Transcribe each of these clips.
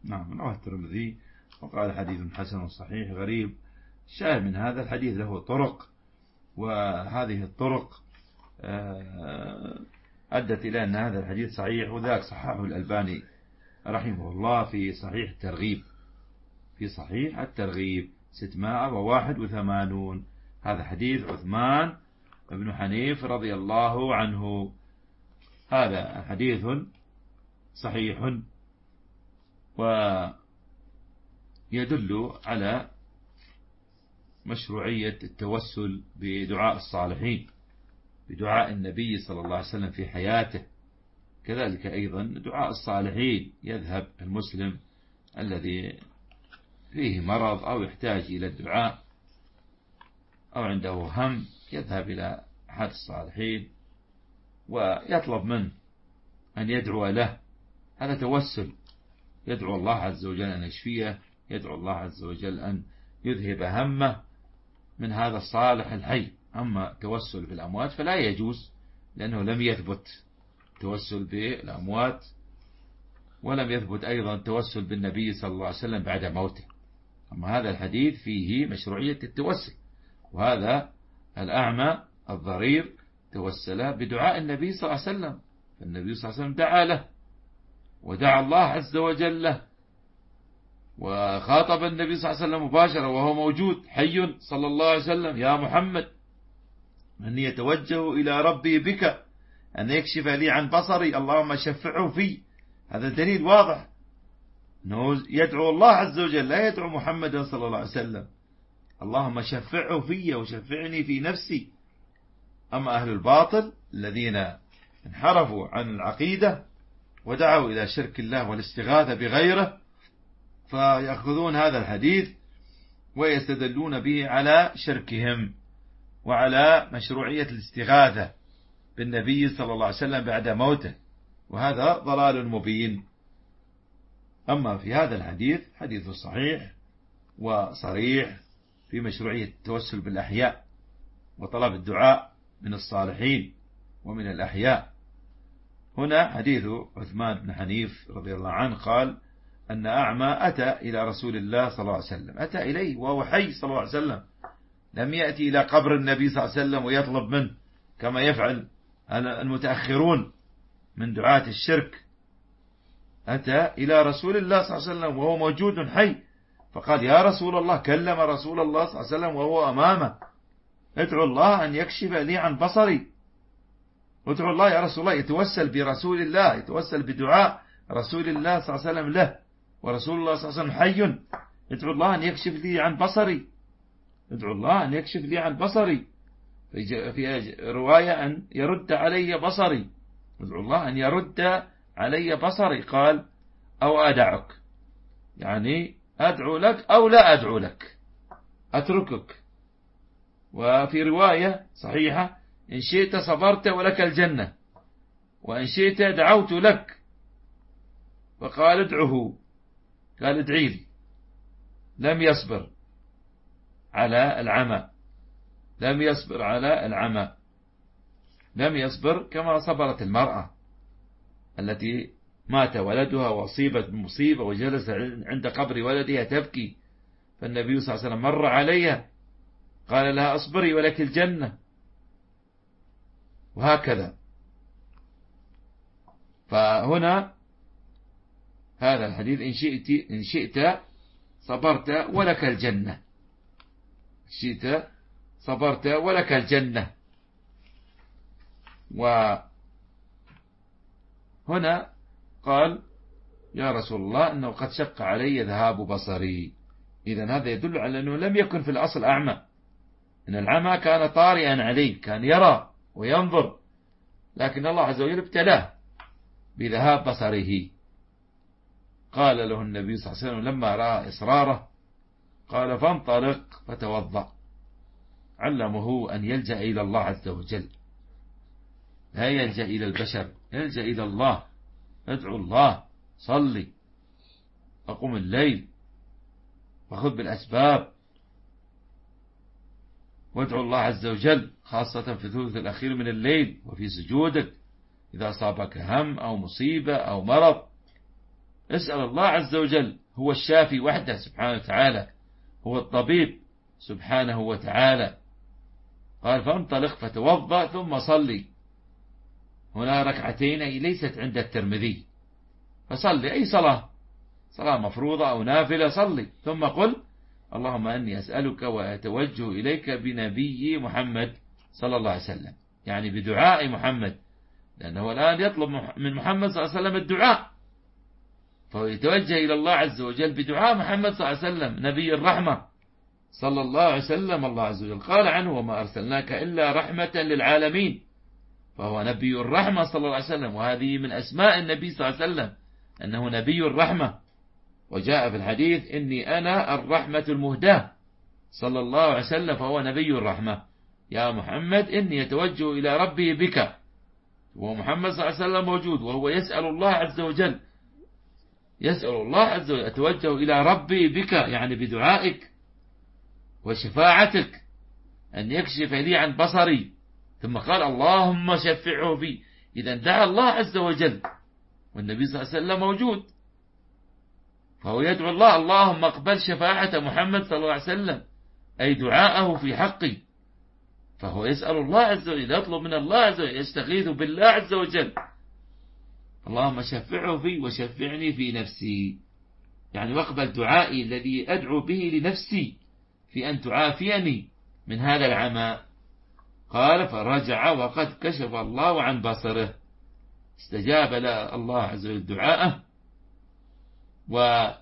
نعم، رواه الترمذي وقال حديث حسن صحيح غريب. الشاهد من هذا الحديث له طرق، وهذه الطرق أدت إلى أن هذا الحديث صحيح، وذاك صححه الألباني رحمه الله في صحيح الترغيب، في صحيح الترغيب 681. هذا حديث عثمان بن حنيف رضي الله عنه. هذا حديث صحيح ويدل على مشروعية التوسل بدعاء الصالحين، بدعاء النبي صلى الله عليه وسلم في حياته. كذلك أيضا دعاء الصالحين، يذهب المسلم الذي فيه مرض أو يحتاج إلى الدعاء أو عنده هم، يذهب إلى أحد الصالحين ويطلب منه أن يدعو له. هذا توسل، يدعو الله عز وجل أن يشفيه، يدعو الله عز وجل أن يذهب همه من هذا الصالح الحي. أما التوسل بالأموات فلا يجوز، لأنه لم يثبت التوسل بالأموات، ولم يثبت أيضا التوسل بالنبي صلى الله عليه وسلم بعد موته. أما هذا الحديث فيه مشروعية التوسل، وهذا الأعمى الضرير توسل بدعاء النبي صلى الله عليه وسلم، فالنبي صلى الله عليه وسلم دعا له ودعا الله عز وجل له، وخاطب النبي صلى الله عليه وسلم مباشرة وهو موجود حي صلى الله عليه وسلم: يا محمد، أني يتوجه إلى ربي بك أن يكشف لي عن بصري، اللهم شفعه في. هذا دليل واضح أنه يدعو الله عز وجل، لا يدعو محمدا صلى الله عليه وسلم: اللهم شفعه في وشفعني في نفسي. أما أهل الباطل الذين انحرفوا عن العقيدة ودعوا إلى شرك الله والاستغاثة بغيره، فيأخذون هذا الحديث ويستدلون به على شركهم وعلى مشروعية الاستغاثة بالنبي صلى الله عليه وسلم بعد موته، وهذا ضلال مبين. أما في هذا الحديث حديث صحيح وصريح في مشروعية التوسل بالأحياء وطلب الدعاء من الصالحين ومن الأحياء. هنا حديث عثمان بن حنيف رضي الله عنه قال أن أعمى أتى إلى رسول الله صلى الله عليه وسلم، أتى إليه وهو حي صلى الله عليه وسلم، لم يأتي إلى قبر النبي صلى الله عليه وسلم ويطلب منه كما يفعل المتأخرون من دعاة الشرك. أتى إلى رسول الله صلى الله عليه وسلم وهو موجود حي، فقال: يا رسول الله، كلم رسول الله صلى الله عليه وسلم وهو أمامه: ادعو الله أن يكشف لي عن بصري. ادعو الله يا رسول الله، يتوسل برسول الله، يتوسل بدعاء رسول الله صلى الله عليه وسلم له، ورسول الله صلى الله عليه وسلم حي. ادعو الله أن يكشف لي عن بصري، ادعو الله أن يكشف لي عن بصري. في رواية أن يرد علي بصري، ادعو الله أن يرد علي بصري. قال: أو أدعك، يعني أدعو لك أو لا أدعو لك، أتركك. وفي رواية صحيحة: إن شئت صبرت ولك الجنة، وإن شئت دعوت لك. فقال: ادعه، قال: ادعي لي. لم يصبر على العمى، لم يصبر على العمى، لم يصبر كما صبرت المرأة التي مات ولدها وأصيبت بمصيبة وجلس عند قبر ولدها تبكي، فالنبي صلى الله عليه وسلم مر عليها قال لها: اصبري ولك الجنة. وهكذا. فهنا هذا الحديث: إن شئت صبرت ولك الجنة، إن شئت صبرت ولك الجنة. وهنا قال: يا رسول الله، إنه قد شق علي ذهاب بصري. إذن هذا يدل على أنه لم يكن في الأصل أعمى، إن العمى كان طارئا عليه، كان يرى وينظر، لكن الله عز وجل ابتلاه بذهاب بصره. قال له النبي صلى الله عليه وسلم لما رأى إصراره قال: فانطلق فتوضأ. علمه أن يلجأ إلى الله عز وجل، لا يلجأ إلى البشر، يلجأ إلى الله. ادعو الله، صلي، أقم الليل، وخذ بالأسباب، وادعو الله عز وجل، خاصة في الثلث الأخير من الليل وفي سجودك، إذا أصابك هم أو مصيبة أو مرض. اسأل الله عز وجل، هو الشافي وحده سبحانه وتعالى، هو الطبيب سبحانه وتعالى. قال فانطلق فتوضأ ثم صلي. هنا ركعتين أي ليست عند الترمذي، فصلي أي صلاة مفروضة أو نافلة صلي، ثم قل اللهم أني أسألك وأتوجه إليك بنبي محمد صلى الله عليه وسلم، يعني بدعاء محمد، لأنه الآن يطلب من محمد صلى الله عليه وسلم الدعاء، فهو يتوجه إلى الله عز وجل بدعاء محمد صلى الله عليه وسلم نبي الرحمة صلى الله عليه وسلم. الله عز وجل قال عنه وما أرسلناك إلا رحمة للعالمين، فهو نبي الرحمة صلى الله عليه وسلم، وهذه من أسماء النبي صلى الله عليه وسلم أنه نبي الرحمة. وجاء في الحديث إني أنا الرحمة المهداة صلى الله عليه وسلم، فهو نبي الرحمة. يا محمد إني يتوجه إلى ربي بك، ومحمد صلى الله عليه وسلم موجود وهو يسأل الله عز وجل، أتوجه إلى ربي بك يعني بدعائك وشفاعتك أن يكشف لي عن بصري. ثم قال اللهم شفعه في، إذا دعا الله عز وجل والنبي صلى الله عليه وسلم موجود، فهو يدعو الله اللهم اقبل شفاعة محمد صلى الله عليه وسلم، أي دعاءه في حقي، فهو يسأل الله عز وجل، يطلب من الله عز وجل، يستغيث بالله عز وجل، اللهم شفعه في وشفعني في نفسي، يعني واقبل دعائي الذي أدعو به لنفسي في أن تعافيني من هذا العمى. قال فرجع وقد كشف الله عن بصره، استجاب الله عز وجل دعاءه، ورد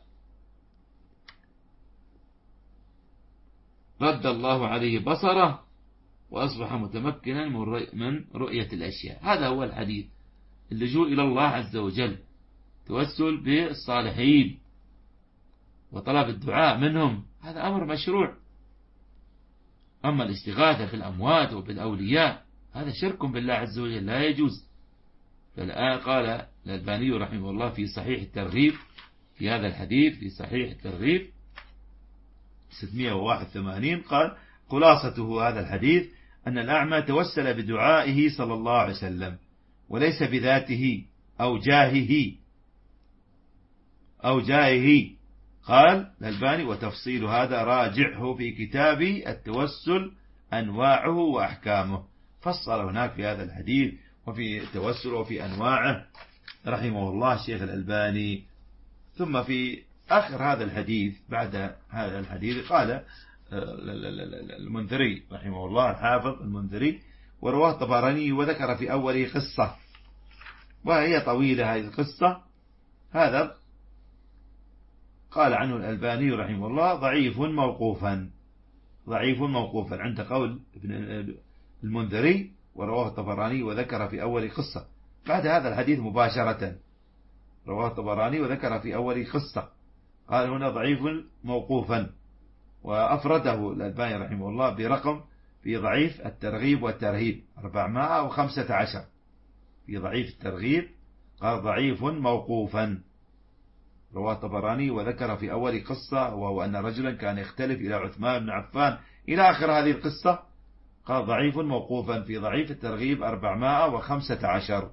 الله عليه بصره، وأصبح متمكنا من رؤية الأشياء. هذا هو الحديث، اللجوء إلى الله عز وجل، توسل بالصالحين وطلب الدعاء منهم، هذا أمر مشروع. أما الاستغاثة في الأموات وبالأولياء هذا شرك بالله عز وجل، لا يجوز. فالآن قال الألباني رحمه الله في صحيح الترغيب في هذا الحديث، في صحيح الترغيب 681، قال خلاصته هذا الحديث أن الأعمى توسل بدعائه صلى الله عليه وسلم، وليس بذاته أو جاهه. قال الألباني وتفصيل هذا راجعه في كتاب التوسل أنواعه وأحكامه، فصل هناك في هذا الحديث وفي التوسل وفي أنواعه رحمه الله الشيخ الألباني. ثم في آخر هذا الحديث، بعد هذا الحديث، قال المنذري رحمه الله الحافظ المنذري ورواه الطبراني وذكر في أوله قصة، وهي طويلة هذه القصة. هذا قال عنه الألباني رحمه الله ضعيف موقوفا عند قول ابن المنذري ورواه الطبراني وذكر في أول قصة. بعد هذا الحديث مباشرة رواه الطبراني وذكر في أول قصة، قال هنا ضعيف موقوفا، وأفرده الألباني رحمه الله برقم في ضعيف الترغيب والترهيب 415. في ضعيف الترغيب قال ضعيف موقوفا رواه الطبراني وذكر في أول قصة، وهو أن رجلا كان يختلف إلى عثمان بن عفان إلى آخر هذه القصة. قال ضعيف موقوفا في ضعيف الترغيب 415.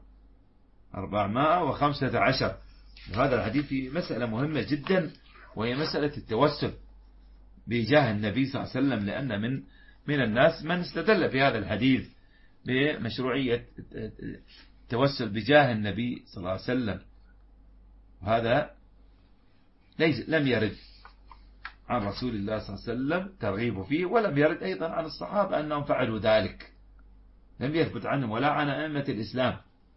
وهذا الحديث في مسألة مهمة جدا، وهي مسألة التوسل بجاه النبي صلى الله عليه وسلم، لأن من الناس من استدل في هذا الحديث بمشروعية التوسل بجاه النبي صلى الله عليه وسلم، وهذا لم يرد عن رسول الله صلى الله عليه وسلم ترغيب فيه، ولم يرد أيضا عن الصحابة أنهم فعلوا ذلك، لم يثبت عنهم ولا عن أئمة الإسلام.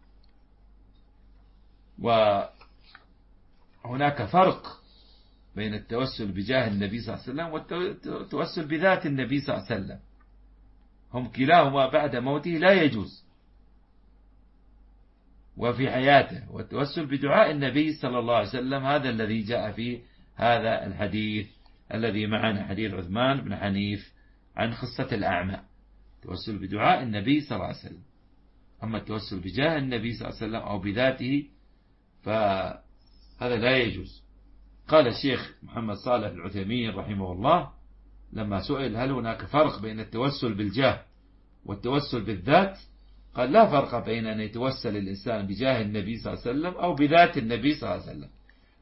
وهناك فرق بين التوسل بجاه النبي صلى الله عليه وسلم والتوسل بذات النبي صلى الله عليه وسلم، هم كلاهما بعد موته لا يجوز، وفي حياته. والتوسل بدعاء النبي صلى الله عليه وسلم هذا الذي جاء في هذا الحديث الذي معنا، حديث عثمان بن حنيف عن قصة الأعمى، التوسل بدعاء النبي صلى الله عليه وسلم. أما التوسل بجاه النبي صلى الله عليه وسلم أو بذاته فهذا لا يجوز. قال الشيخ محمد صالح العثيمين رحمه الله لما سئل هل هناك فرق بين التوسل بالجاه والتوسل بالذات، قال لا فرق بين أن يتوسل الإنسان بجاه النبي صلى الله عليه وسلم أو بذات النبي صلى الله عليه وسلم،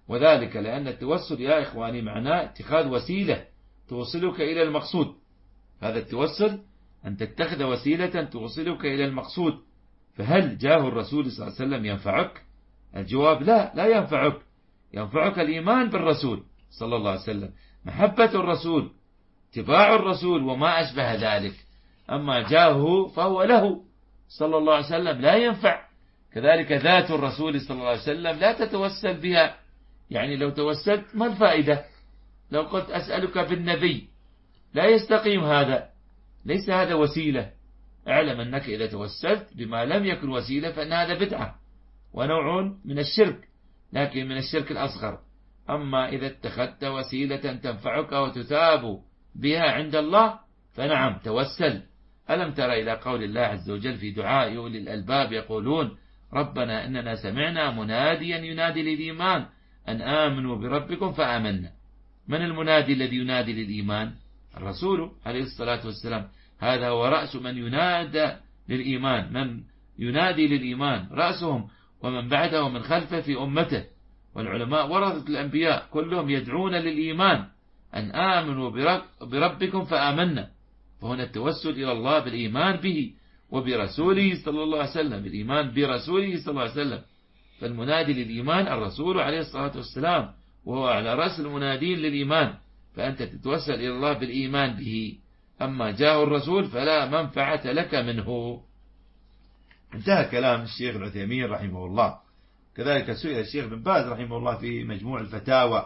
وذلك لأن التوسل يا إخواني معناه اتخاذ وسيلة توصلك إلى المقصود. هذا التوسل أن تتخذ وسيلة توصلك إلى المقصود. فهل جاه الرسول صلى الله عليه وسلم ينفعك؟ الجواب لا ينفعك. ينفعك الإيمان بالرسول صلى الله عليه وسلم، محبة الرسول، اتباع الرسول وما أشبه ذلك. أما جاهه فهو له صلى الله عليه وسلم لا ينفع. كذلك ذات الرسول صلى الله عليه وسلم لا تتوسل بها. يعني لو توسلت ما الفائدة؟ لو قلت أسألك بالنبي لا يستقيم هذا، ليس هذا وسيلة. اعلم أنك إذا توسلت بما لم يكن وسيلة فإن هذا بدعة ونوع من الشرك، لكن من الشرك الأصغر. أما إذا اتخذت وسيلة تنفعك وتثاب بها عند الله فنعم توسل. ألم تر إلى قول الله عز وجل في دعاء أولي الألباب يقولون ربنا إننا سمعنا مناديا ينادي للإيمان أن آمنوا بربكم فآمنا. من المنادي الذي ينادي للإيمان؟ الرسول عليه الصلاة والسلام. هذا هو رأس من ينادى للإيمان، من ينادي للإيمان رأسهم ومن بعده ومن خلفه في أمته. والعلماء ورثة الأنبياء كلهم يدعون للإيمان أن آمنوا بربكم فآمنا. فهنا التوسل إلى الله بالإيمان به وبرسوله صلى الله عليه وسلم، بالإيمان برسوله صلى الله عليه وسلم. فالمنادي للإيمان الرسول عليه الصلاة والسلام، وهو على رأس المنادين للإيمان، فأنت تتوسل إلى الله بالإيمان به. أما جاء الرسول فلا منفعة لك منه. انتهى كلام الشيخ العثيمين رحمه الله. كذلك سئل الشيخ بن باز رحمه الله في مجموع الفتاوى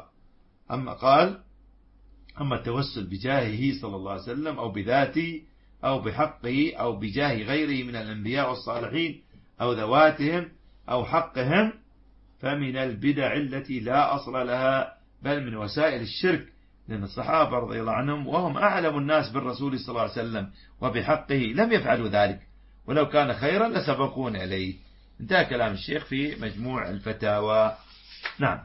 أما التوسل بجاهه صلى الله عليه وسلم أو بذاته أو بحقه أو بجاه غيره من الأنبياء والصالحين أو ذواتهم أو حقهم فمن البدع التي لا أصل لها، بل من وسائل الشرك. لأن الصحابة رضي الله عنهم وهم أعلم الناس بالرسول صلى الله عليه وسلم وبحقه لم يفعلوا ذلك، ولو كان خيرا لسبقون إليه. انتهى كلام الشيخ في مجموع الفتاوى. نعم.